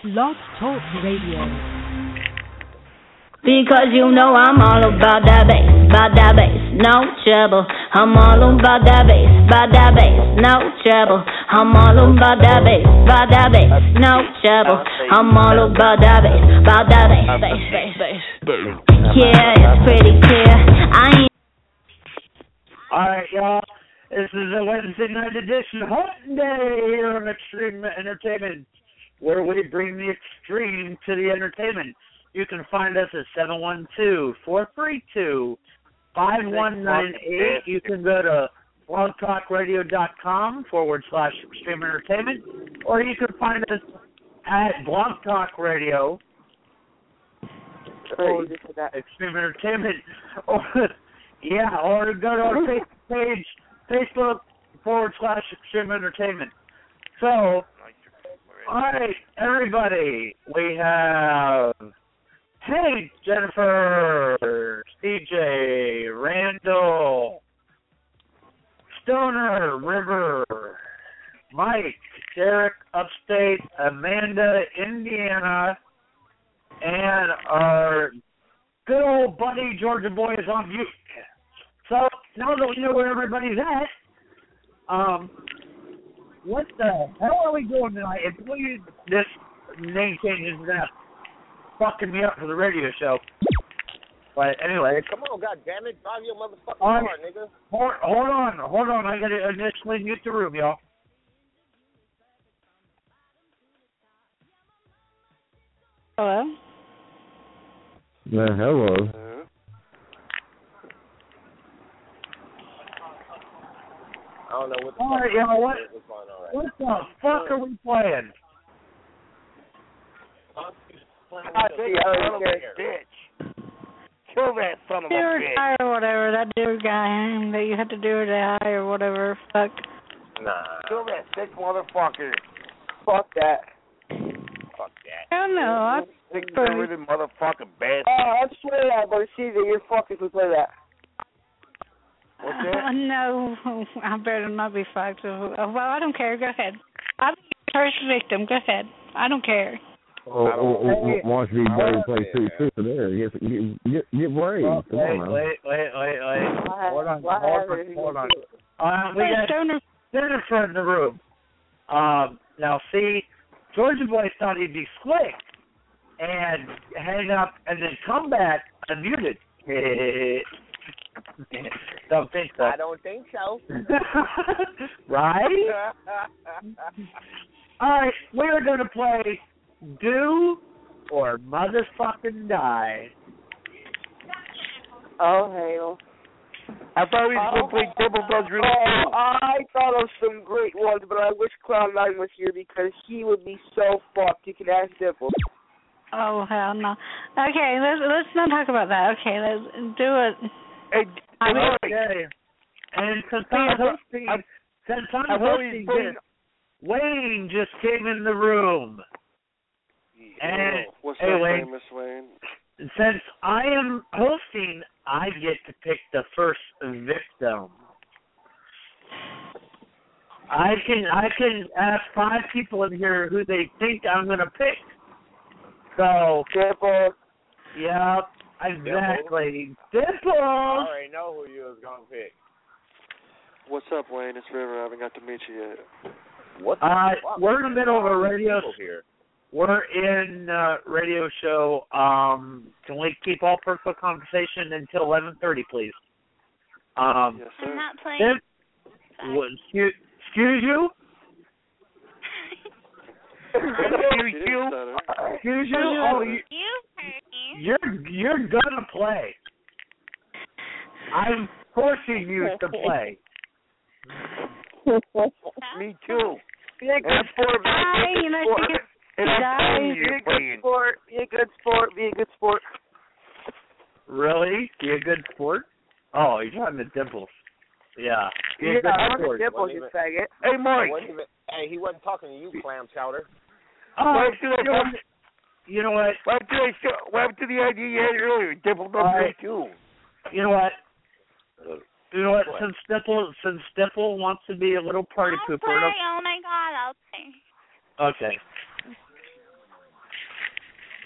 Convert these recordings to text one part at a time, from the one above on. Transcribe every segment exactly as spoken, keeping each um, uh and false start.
Blog Talk Radio. Because you know I'm all about that bass, about that bass, no trouble. I'm all about that bass, about that bass, no trouble. I'm all about that bass, about that bass, no trouble. I'm all about that bass, about that bass, bass, bass, bass. Yeah, it's pretty clear. I ain't. All right, y'all. This is a Wednesday night edition, Hot Day here on Extreme Entertainment, where we bring the extreme to the entertainment. You can find us at seven one two, four three two, five one nine eight. You can go to blogtalkradio.com forward slash extreme entertainment, or you can find us at Blog Talk Radio, or Extreme Entertainment, or, yeah, or go to our Facebook page, Facebook forward slash Extreme Entertainment. So, all right, everybody, we have... Hey, Jennifer, C J, Randall, Stoner, River, Mike, Derek, Upstate, Amanda, Indiana, and our good old buddy Georgia Boy is on mute. So now that we know where everybody's at, um, what the hell are we doing tonight? If we, this name change is gonna fucking me up for the radio show. But anyway. Come on, goddammit. Drive your motherfucking car, right, nigga. Hold, hold on. Hold on. I got to initially mute the room, y'all. Hello? Yeah, hello. Uh-huh. I don't know what the All fuck right, y'all. What, what's going on right what the fuck are we playing? I think son of a bitch. Kill that son of a Do or bitch. die or whatever. That dude guy that you had to do or die or whatever. Fuck. Nah. Kill that sick motherfucker. Fuck that. Fuck that. I don't know. I Sick really motherfucking bastard. Oh, I swear that, but see that you're fucking to play that. What's that? Uh, no, I better not be fucked. Uh, well, I don't care. Go ahead. I'm the first victim. Go ahead. I don't care. Oh, oh, oh, wants to be brave, play two, two there. Get, get, get brave. Well, Come wait, on now. wait, wait, wait, wait. Hold on, Why hold have on, hold on. it? Uh, we Hey, got Stoner. Jennifer in the room. Um, now, see, Georgia Boy thought he'd be slick and hang up and then come back unmuted. Don't think so. I don't think so. Right? All right, we're going to play Do or Motherfucking Die. Oh, hell. I thought we was going to play Double Does really Oh, cool. I thought of some great ones, but I wish Cloud nine was here because he would be so fucked. You can ask Dimple. Oh, hell no. Okay, let's let's not talk about that. Okay, let's do it. Hey, I mean, Okay. And since I'm hosting, since I'm I thought we hosting was this, Wayne just came in the room. And What's hey, up, Wayne, famous Wayne? since I am hosting, I get to pick the first victim. I can I can ask five people in here who they think I'm gonna pick. So Dimple. yeah, exactly. Dimple. I already know who you was going to pick. What's up, Wayne? It's River. I haven't got to meet you yet. What the Uh, fuck? we're in the middle of a radio. Here. We're in uh, radio show. Um, can we keep all personal conversation until eleven thirty, please? Um, Yes, I'm sir. not playing. Tim, what, excuse, excuse you? Excuse It is you. better. Excuse you? Oh, you, You heard me. you're you're gonna play. I'm forcing you to play. Me too. Be a And good sport, man. die, Be a you know, good she sport. gets And I'm die. telling you, Be a you're good playing. sport. Be a good sport. Be a good sport. Really? Be a good sport? Oh, you're talking to Dimples. Yeah. Be a Yeah, good I'm a sport. Dimple, Wasn't you even- faggot. Hey, I Mike. wasn't even, hey, he wasn't talking to you, clam chowder. Oh, Why should I you know come- what? You know what? What happened to, I show, what happened to the idea you had earlier? Dimple Does All really right. too. You know what? You know what? What? Since Dimple, since Dimple wants to be a little party I'll pooper. play. it'll- Oh my god, I'll play. Okay.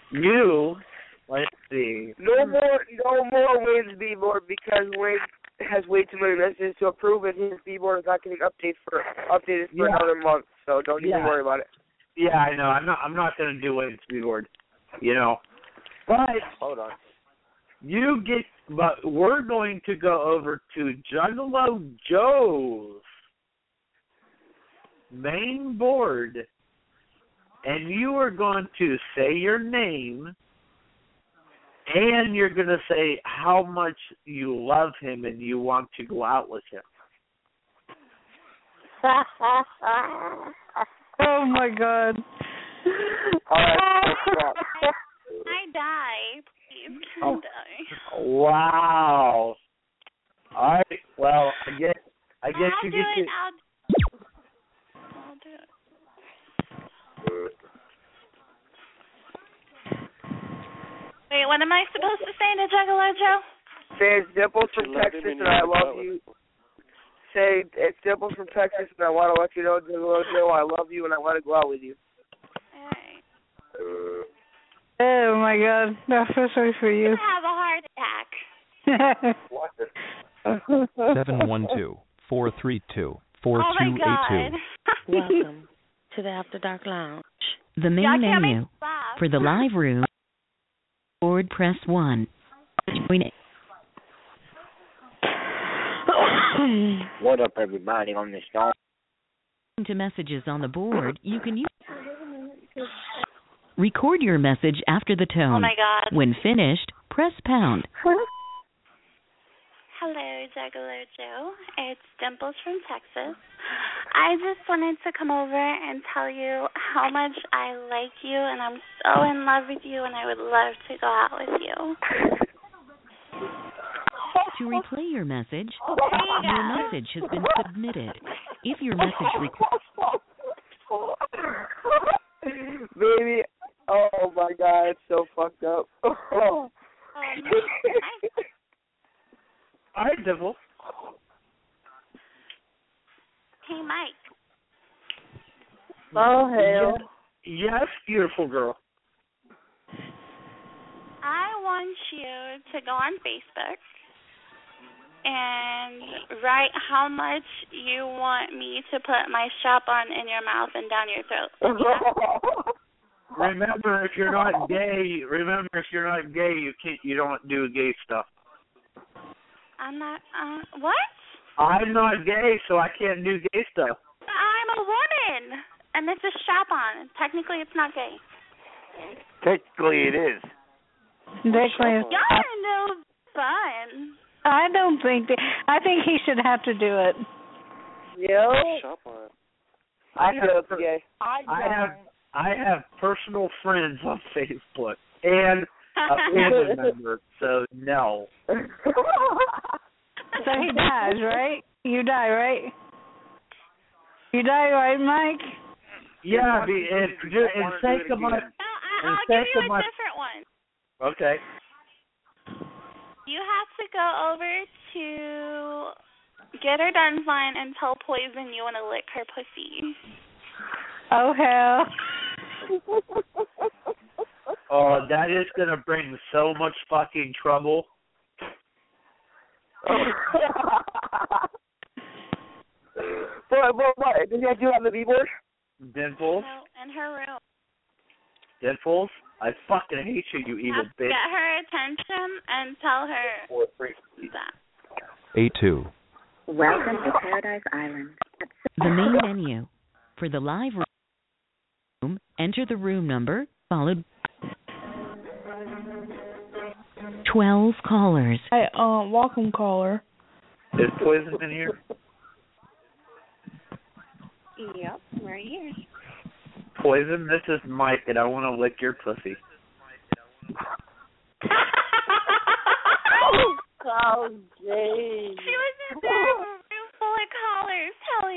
you, let's see. No more, no more Wayne's B-board because Wayne has way too many messages to approve, and his B-board is not getting updated for updated for Yeah. another month. So don't even Yeah. worry about it. Yeah, I know. I'm not. I'm not gonna do Wayne's B-board. You know, but Hold on. you get. But we're going to go over to Juggalo Joe's main board, and you are going to say your name, and you're going to say how much you love him and you want to go out with him. Oh my God. All right. I die. Please. Oh. Die. Wow. All right. Well, I guess I guess I'll you do get it. to. I'll, I'll do it. Wait, what am I supposed to say to Juggalo Joe? Say it's Dimples from You love Texas, him and and you I wanna go love out you. Say it's Dimples from Texas, and I want to let you know, Juggalo Joe, I love you, and I want to go out with you. All right. Oh my God. No, I'm so sorry for you. I have a heart attack. seven one two, four three two, four Oh two my eight God. two. Welcome to the After Dark Lounge. The main Y'all can't menu make me laugh. for the live room. Board press one. Join it. What up, everybody, on this show? To messages on the board, you can use. Record your message after the tone. Oh my God. When finished, press pound. Hello, Juggalo Joe. It's Dimples from Texas. I just wanted to come over and tell you how much I like you, and I'm so in love with you, and I would love to go out with you. To replay your message, There you your go. message has been submitted. If your message requires. Baby, oh my God, it's so fucked up. Oh, nice. All right, Devil. Hey, Mike. Oh, hell. Yes, beautiful girl. I want you to go on Facebook and write how much you want me to put my strap on in your mouth and down your throat. Remember, if you're not gay, remember if you're not gay, you can't. You don't do gay stuff. I'm not. Uh, what? I'm not gay, so I can't do gay stuff. I'm a woman, and it's a strap on. Technically, it's not gay. Technically, it is. Definitely. Y'all are no fun. I don't think that. I think he should have to do it. Yo, Shop on it. I feel it's gay. I have I have personal friends on Facebook and a family member, so no. So he dies, right? You die, right? You die, right, Mike? Yeah, be, and, and sake of my. No, I, I'll And give you a second one- different one. Okay. You have to go over to Get Her Done Fine and tell Poison you want to lick her pussy. Oh, hell. Oh, that is gonna bring so much fucking trouble. What, what, what? Does he have to do it on the B-board? Dimples, No, in her room. Dimples, I fucking hate you, you evil Have to bitch. get her attention and tell her that. eight two. Welcome to Paradise Island. The main menu. For the live room, enter the room number, followed twelve callers. Hey, uh, welcome, caller. Is Poison in here? Yep, right here. Poison, this is Mike, and I want to lick your pussy. Oh, gay. She was in there with a room full of callers. Hell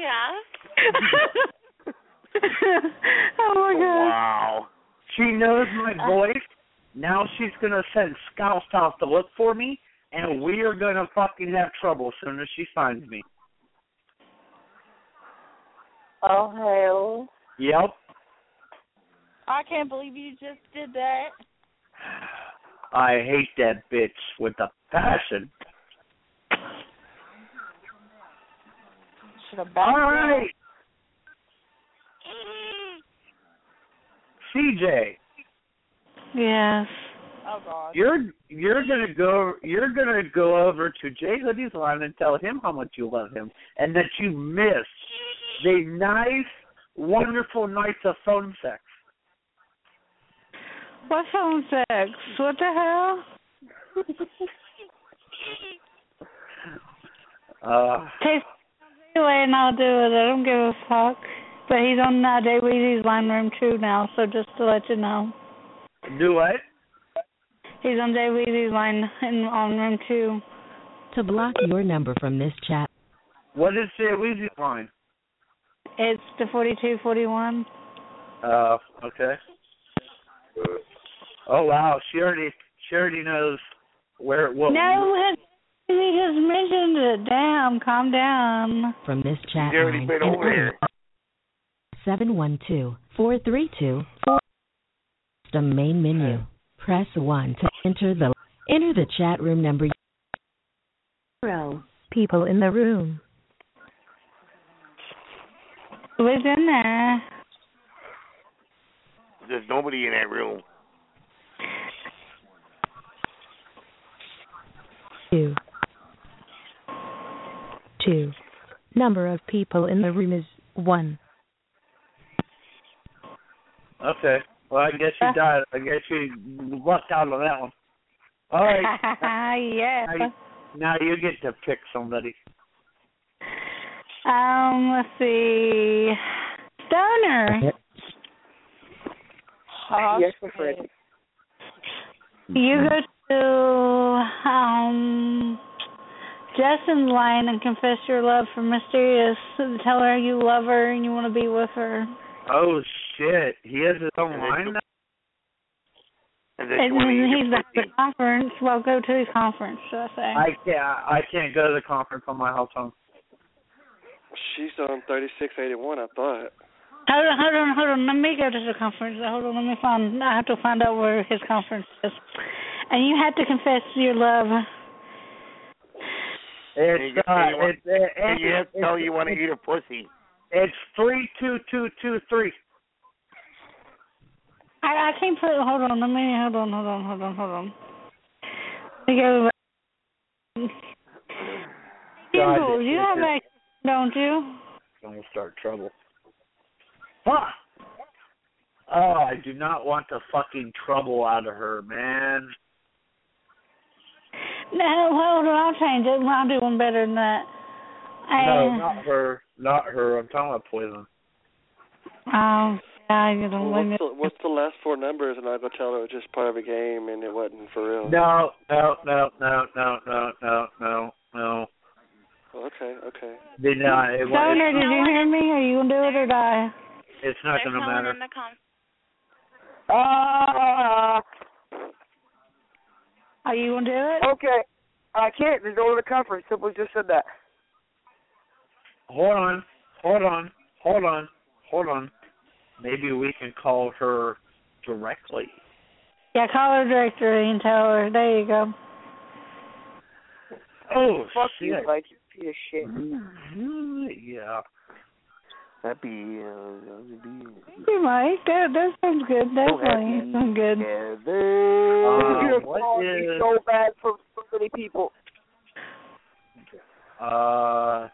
yeah. Oh, my God. Wow. She knows my voice. Now she's going to send scouts out to look for me, and we are going to fucking have trouble as soon as she finds me. Oh, hell. Yep. I can't believe you just did that. I hate that bitch with a passion. Should have All right. C J. Yes. Oh God. You're you're gonna go you're gonna go over to Jay Hoodie's line and tell him how much you love him and that you miss the nice, wonderful nights of phone sex. What phone sex? What the hell? uh Take away and I'll do it. I don't give a fuck. But he's on uh, Jay Weezy's line room two now, so just to let you know. Do what? He's on Jay Weezy's line in, on room two. To block your number from this chat. What is Jay Weezy's line? It's the forty-two forty-one. Uh, okay. Oh wow, she already she already knows where it was. No, he just mentioned it. Damn, calm down. From this chat He's already line. been over here. seven one two, four three two, four. The main menu. Press one to enter the enter the chat room number. Zero people in the room. Who's in there? There's nobody in that room. Two. Two. Number of people in the room is one. Okay. Well, I guess you died. I guess you lucked out on that one. All right. Yeah. Now you, now you get to pick somebody. Um, let's see. Stoner. Yes, my friend. You go to um Justin's line and confess your love for Mysterious. Tell her you love her and you want to be with her. Oh shit! He has his own line now. And And then he's at the conference. Well, go to his conference, should I say? I can't. I can't go to the conference on my house phone. She's on thirty-six eighty-one, I thought. Hold on, hold on, hold on. Let me go to the conference. Hold on, let me find. I have to find out where his conference is. And you have to confess your love. It's and uh, you, want, it's, it, and you it, have to tell you want to eat a pussy. It's three two two two three. I I can't put. Hold on, let me. Hold on, hold on, hold on, hold on. Let me go. God, you have that, don't you? I'm gonna start trouble. Fuck! Oh, I do not want the fucking trouble out of her, man. No, hold on, I'll change it. I'll do one better than that. No, I, not her. Not her. I'm talking about Poison. Um, yeah, you don't Well, let me. what's, the, what's the last four numbers? And I'll go tell her it was just part of a game and it wasn't for real. No, no, no, no, no, no, no, no, no. Okay, okay. Did not. It, Stoner, it, did you hear me? Are you going to do it or die? it's not going to matter. Ah. Are you going to do it? Okay. I can't. There's no other conference. Simple just said that. Hold on. Hold on. Hold on. Hold on. Maybe we can call her directly. Yeah, call her directory and tell her. There you go. Oh, Fuck shit. you, like you piece of shit. Mm-hmm. Yeah. That'd be, uh, that'd be... Hey, Mike, that, that sounds good. Definitely sounds good. Uh, what oh, is... so bad for so many people. Uh...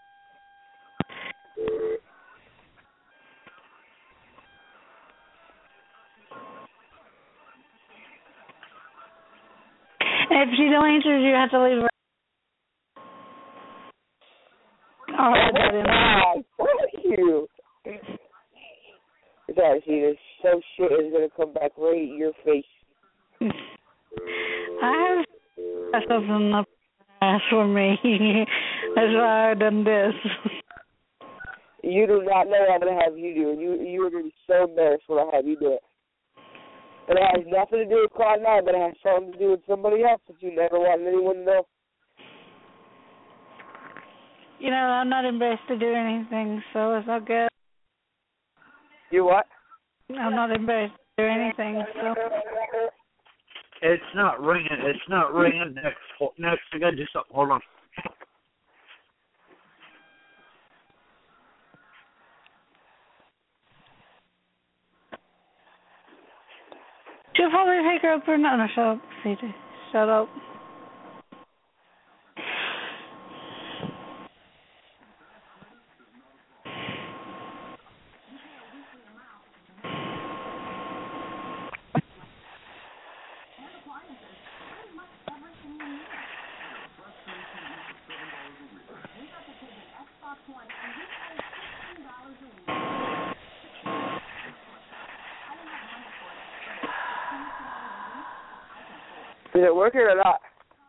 If she don't answer, you have to leave her. All right, Oh, fuck you. It's alright, see, this so shit is gonna come back right in your face. I have something up ass for me. That's why I've done this. You do not know what I'm gonna have you do. You you are gonna be so embarrassed when I have you do it. And it has nothing to do with Cloud nine, but it has something to do with somebody else that you never wanted anyone to know. You know, I'm not embarrassed to do anything, so it's all good. You what? I'm not embarrassed to do anything, so. It's not ringing. It's not ringing. Next, next, I gotta do something. Hold on. She'll probably pick her up or not. No, shut up, C J. Shut up. Did it work or not?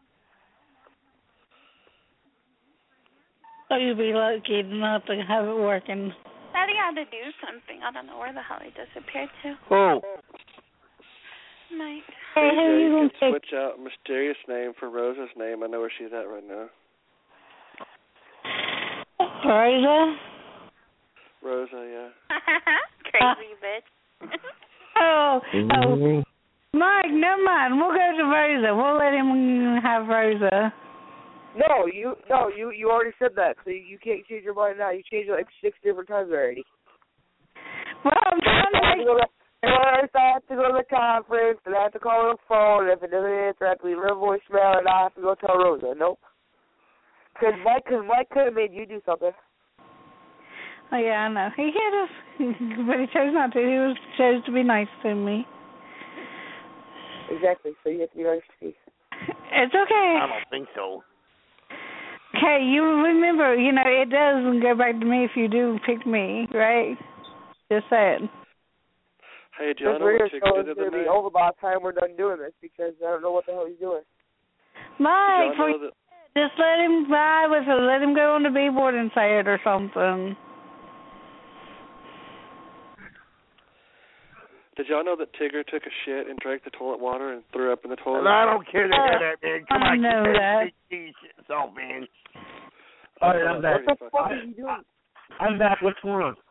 Oh, you'd be lucky not to have it working. Daddy had to do something. I don't know where the hell he disappeared to. Oh. Mike. Hey, how you you can gonna switch out mysterious name for Rosa's name. I know where she's at right now. Rosa? Rosa, yeah. Crazy bitch. Oh, oh. Mike, never mind. We'll go to Rosa. We'll let him have Rosa. No, you no, you you already said that, so you, you can't change your mind now. You changed it like six different times already. Well, I'm trying to make... First, I have to go to the conference, and I have to call on the phone, and if it doesn't answer, I have to leave a voicemail, and I have to go tell Rosa. Nope. Because Mike, cause Mike could have made you do something. Oh, yeah, I know. He could have, but he chose not to. He was chose to be nice to me. Exactly, so you have to be nice to me. It's okay. I don't think so. Okay, you remember, you know, it does go back to me if you do pick me, right? Just saying. Hey, do y'all This know what radio Chick show did is the going to other be night? over by the time we're done doing this because I don't know what the hell he's doing. Mike, Did y'all know that? just let him ride with it. Let him go on the B-board and say it or something. Did y'all know that Tigger took a shit and drank the toilet water and threw up in the toilet? And I don't care to hear that, man. Come I on, know keep that. these shits off, man. All right, I'm back. What the fuck are you doing? I'm back. What's going on?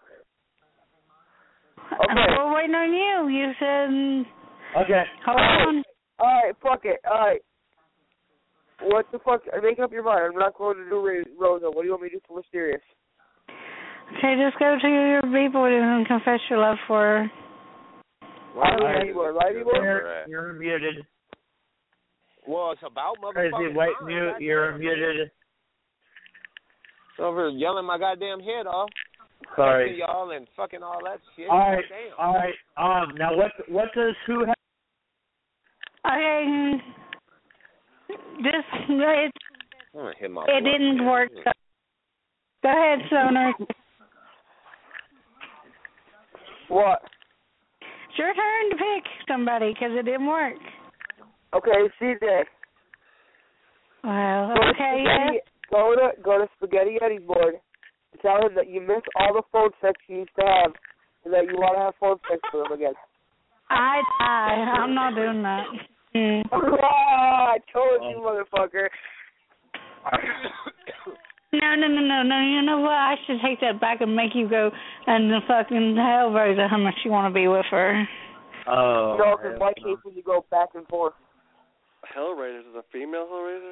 Okay. We're waiting on you. You said, Okay. hold on. All right, fuck it. All right. What the fuck? Make up your mind. I'm not going to do Rosa. What do you want me to do for Mysterious? Okay, just go to your B-board and confess your love for her. Why are you more? Why are you more? You're, you're muted. Well, it's about Crazy motherfucking white time. mute. God You're damn. muted. Over here yelling my goddamn head off. Sorry. Cussing y'all and fucking all that shit. All right. Damn. All right. Um. Now, what what does who have? Okay, just, it, I'm gonna hit my it blunt, didn't man. work. So. Go ahead, Soner. What? It's your turn to pick somebody because it didn't work. Okay, C J. Well, Go to okay, yeah. Spaghetti- Go to go to Spaghetti Eddie's board. Tell him that you miss all the phone sex you used to have, and that you want to have phone sex with him again. I, I, I'm not doing that. Mm. Ah, I told you, motherfucker. No, no, no, no, no. You know what? I should take that back and make you go and the fucking tell Rosa how much you want to be with her. Oh. No, because Mike hates when you go back and forth. Hellraiser is a female Hellraiser?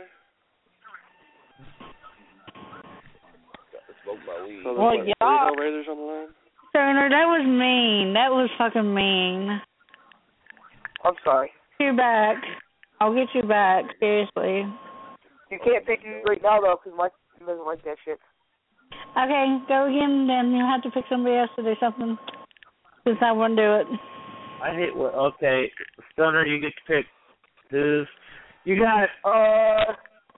So there's Well, what, yeah. three Hellraisers on the line? Turner, that was mean. That was fucking mean. I'm sorry. Get you back. I'll get you back. Seriously. You can't pick me right now, though, because Mike doesn't like that shit. Okay, go again, then you'll have to pick somebody else to do something. Since I won't do it. I hate what. Okay, Stunner, you get to pick. Who's you got? Uh,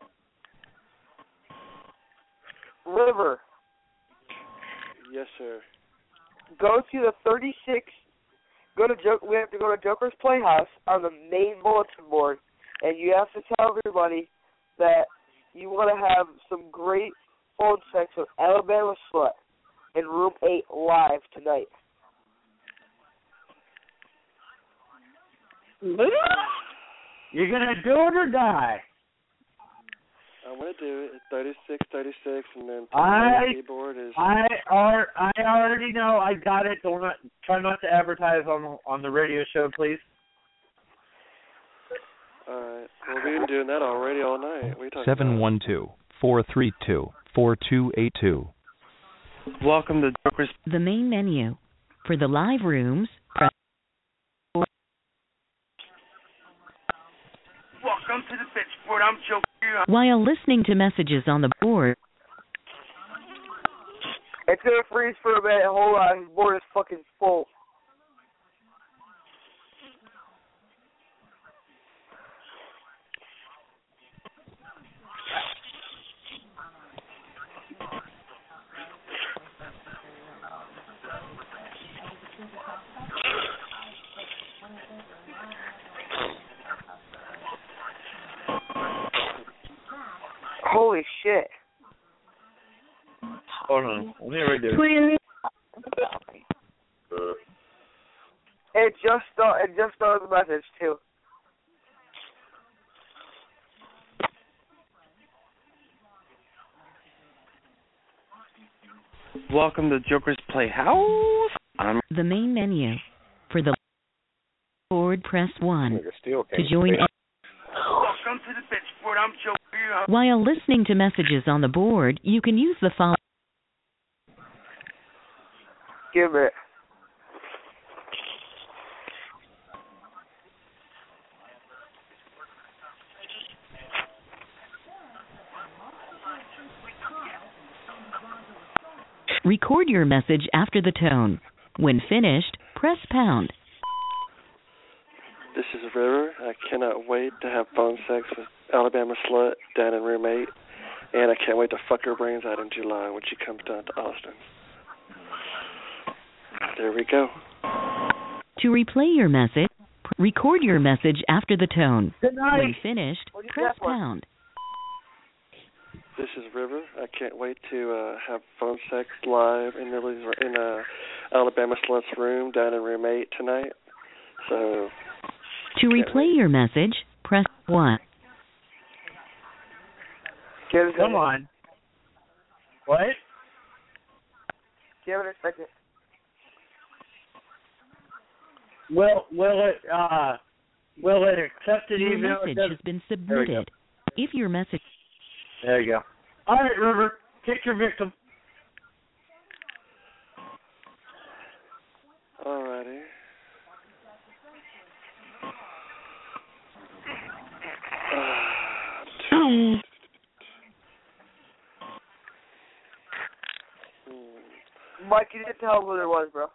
River. Yes, sir. Go to the thirty-six. Go to jo- We have to go to Joker's Playhouse on the main bulletin board, and you have to tell everybody that you want to have some great phone sex with Alabama Slut in room eight live tonight. You're gonna do it or die. I'm gonna do it. It's thirty-six, thirty-six, and then I the keyboard is. I are I already know. I got it. Don't not, try not to advertise on on the radio show, please. All right. Well, we've been doing that already all night. What are you talking seven one two, four three two, four two eight two. Welcome to Joker's. The main menu. For the live rooms, press four. Welcome to the Pitchford. I'm Joker. While listening to messages on the board. It's gonna freeze for a minute. Hold on, his board is fucking full. Holy shit. Hold on. Let me read this. It just start, it just started the message too. Welcome to Joker's Playhouse. I'm The main menu. For the board, press one. Still To join. Welcome to the Pitchford. I'm Joker. While listening to messages on the board, you can use the following. Give it. Record your message after the tone. When finished, press pound. This is River. I cannot wait to have phone sex with Alabama slut, Dan and roommate, and I can't wait to fuck her brains out in July when she comes down to Austin. There we go. To replay your message, record your message after the tone. Good night. When finished, press pound. This is River. I can't wait to uh, have phone sex live in the in uh, Alabama slut's room down in roommate tonight. So. To replay your message, press one. Come on. What? Give it a second. Will will it uh will it accept it Your even though it message doesn't? has been submitted. If your message. There you go. All right, River, kick your victim. Alrighty. Um, Mike, you didn't tell him who there was, bro.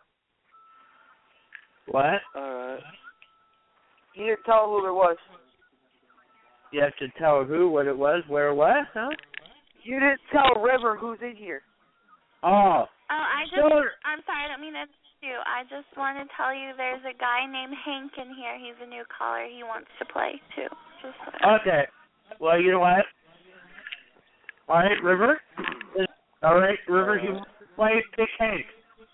What? Alright. You didn't tell him who there was. You have to tell who, what it was, where it was, huh? You didn't tell River who's in here. Oh. Oh, I just, Sure. I'm sorry, I don't mean to you. I just want to tell you there's a guy named Hank in here. He's a new caller. He wants to play, too. Just so. Okay. Well, you know what? All right, River. All right, River, you want to play Big Hank?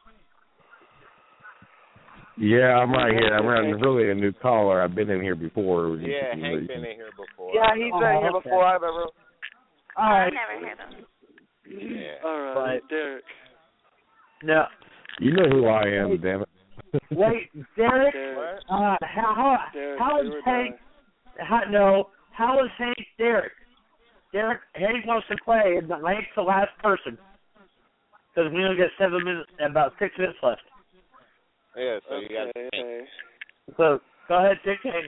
Yeah, I'm right here. I'm really a new caller. I've been in here before. Yeah, Hank's been in here before. Yeah, he's been Oh, here okay. before. I remember. All right. I've never heard him. Yeah. Alright, Derek. No. You know who I am, damn it. Wait, Derek. Derek. Uh, how how Derek, how is do or Hank? How, no, how is Hank Derek? Derek Hank wants to play, and Hank's the last person because we only got seven minutes, about six minutes left. Yeah, so Okay, you got okay. So go ahead, take Hank.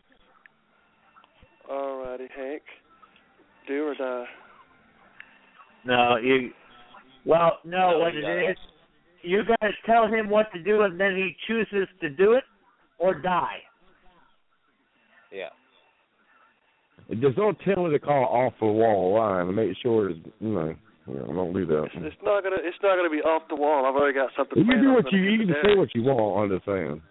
Alrighty, Hank. Do or die. No, you. Well, no, No, what you it gotta- is, you guys tell him what to do, and then he chooses to do it or die. Yeah. Just don't tell me to call off the wall line and make sure it's, you know, you know, don't do that. It's not gonna. It's not gonna be off the wall. I've already got something. You planned. do I'm what gonna you, give you it can to say Derek. what you want, I'm just saying.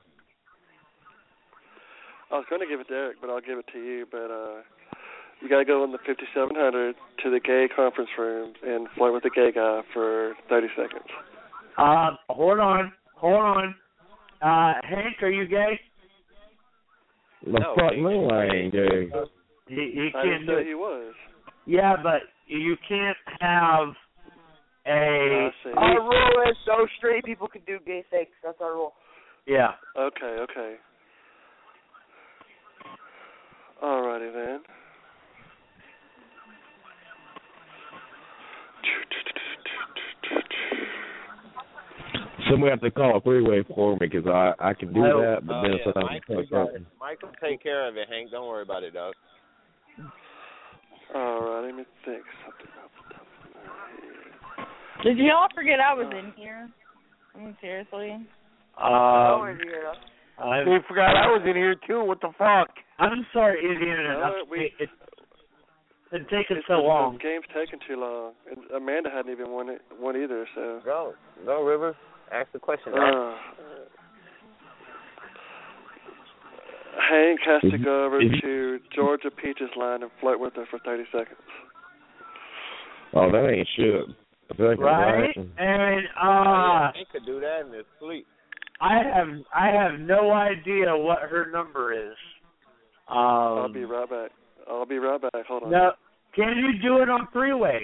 I was going to give it to Derek, but I'll give it to you. But uh, you got to go in the fifty-seven hundred to the gay conference room and flirt with the gay guy for thirty seconds. Uh, hold on, hold on. Uh, Hank, are you gay? The No, fuck Hank no, I ain't gay. You, you I can't didn't do say it. he was. Yeah, but you can't have a. I see. Our rule is no straight people can do gay things. That's our rule. Yeah. Okay, okay. Alrighty. Somebody have to call a three-way for me because I, I can do Oh, that, but Oh, then yeah, sometimes Mike, I we can't got talk. it. Mike will take care of it, Hank. Don't worry about it, dog. All right, let me think something else. Did y'all forget I was in here? I mean, seriously. Um, I They forgot I was in here too. What the fuck? I'm sorry, Indiana. No, I'm- we- It's been taking It's so just long. The game's taking too long, and Amanda hadn't even won it, won either. So Go, go, River. Ask the question. uh, Hank has to go over to Georgia Peach's line and flirt with her for thirty seconds. Oh, that ain't shit. Second, Right? And uh Hank could do that in his sleep. I have I have no idea what her number is. Um I'll be right back. I'll be right back. Hold on. No, can you do it on three way?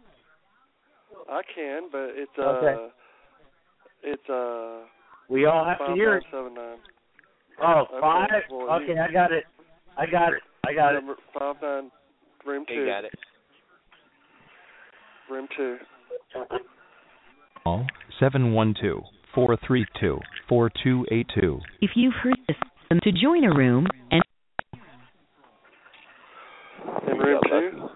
I can, but it's uh, Okay. it's uh. We all have to hear it. five nine seven nine. Oh, Okay, five? well, Okay, you- I got it. I got it. I got it. Number five nine, room He two. got it. Room two. Call seven one two, four three two, four two eight two. If you've heard this, to join a room and In room two.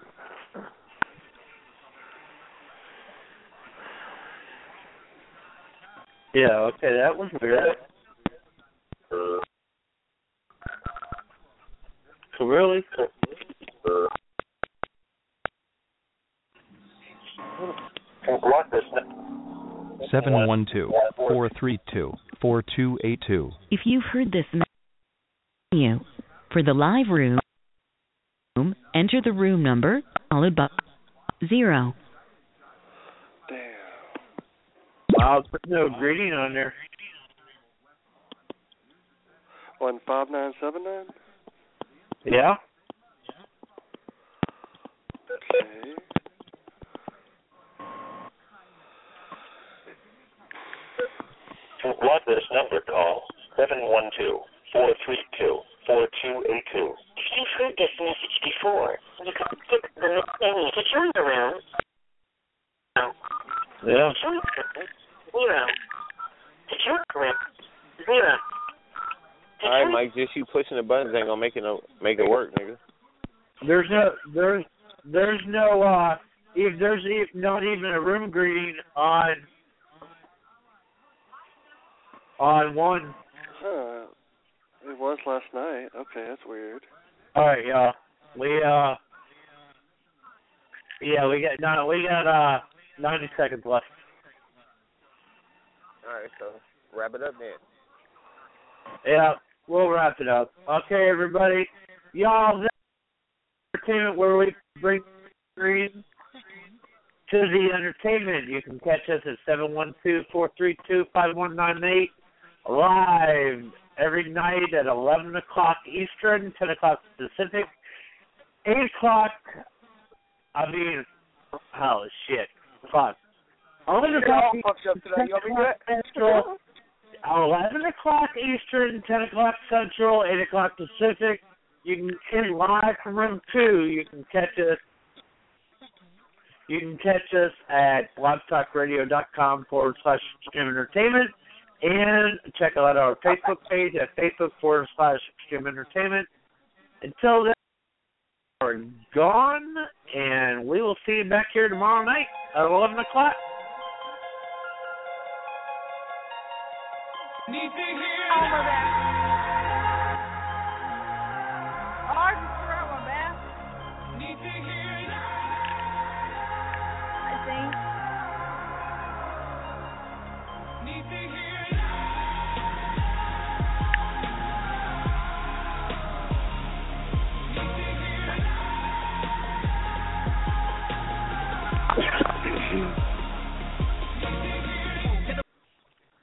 Yeah, okay, that was weird. So really? Block this. seven one two, four three two, four two eight two. if you've heard this menu for the live room, enter the room number followed by zero. Wow, there's no greeting on there. One five nine seven nine. Yeah? Okay. To block this number, call seven one two, four three two, four two eight two. If you've heard this message before, you can click the menu to join the room. Yeah. To join the room, zero. To join the room, zero. All right, Mike. Just you pushing the buttons ain't gonna make it no, make it work, nigga. There's no there's there's no uh if there's e- not even a room greeting on on one. Huh. It was last night. Okay, that's weird. All right, yeah. We uh yeah, we got no we got uh ninety seconds left. All right, so wrap it up then. Yeah, we'll wrap it up. Okay, everybody. Y'all, this is entertainment where we bring green to the entertainment. You can catch us at seven one two, four three two, five one nine eight live every night at eleven o'clock Eastern, ten o'clock Pacific, eight o'clock, I mean, oh, shit, fuck. eleven o'clock Central, eleven o'clock Eastern, ten o'clock Central, eight o'clock Pacific. You can in live from room two. You can catch us. You can catch us at blogtalkradio.com forward slash Extreme Entertainment, and check out our Facebook page at Facebook forward slash Extreme Entertainment. Until then, we're gone, and we will see you back here tomorrow night at eleven o'clock. Need to hear Over there. Oh, I just throw one, man. Need to hear